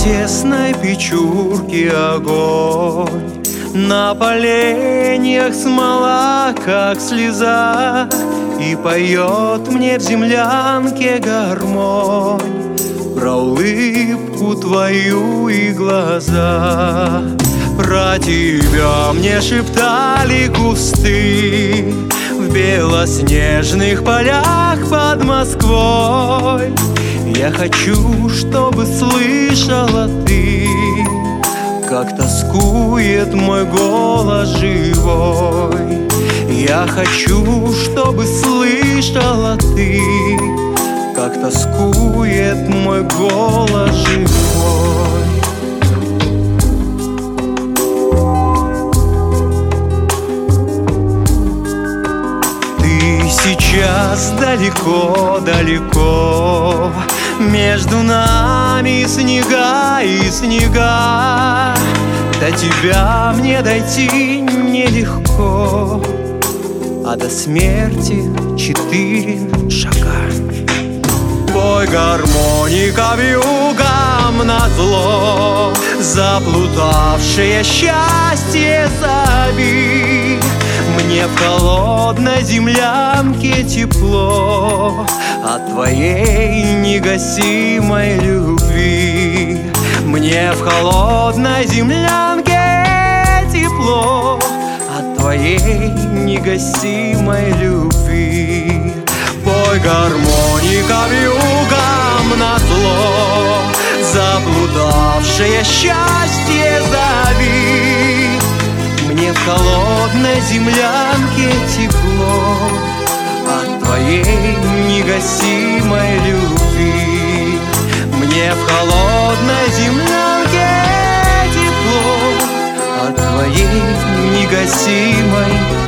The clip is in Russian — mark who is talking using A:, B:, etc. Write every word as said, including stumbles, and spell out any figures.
A: тесной печурке огонь, на поленьях смола, как слеза, и поет мне в землянке гармонь про улыбку твою и глаза. Про тебя мне шептали кусты в белоснежных полях под Москвой. Я хочу, чтобы слышала ты, как тоскует мой голос живой. Я хочу, чтобы слышала ты, как тоскует мой голос живой. Ты сейчас далеко-далеко, между нами снега и снега. До тебя мне дойти нелегко, а до смерти четыре шага. Пой, гармоника, вьюгам назло, заплутавшее счастье зови. Мне в холодной землянке тепло от твоей негасимой любви. Мне в холодной землянке тепло от твоей негасимой любви. Пой, гармоника, вьюгам назло, заблудавшее счастье зови. Мне в холодной землянке тепло от твоей негасимой любви. Мне в холодной землянке тепло от твоей негасимой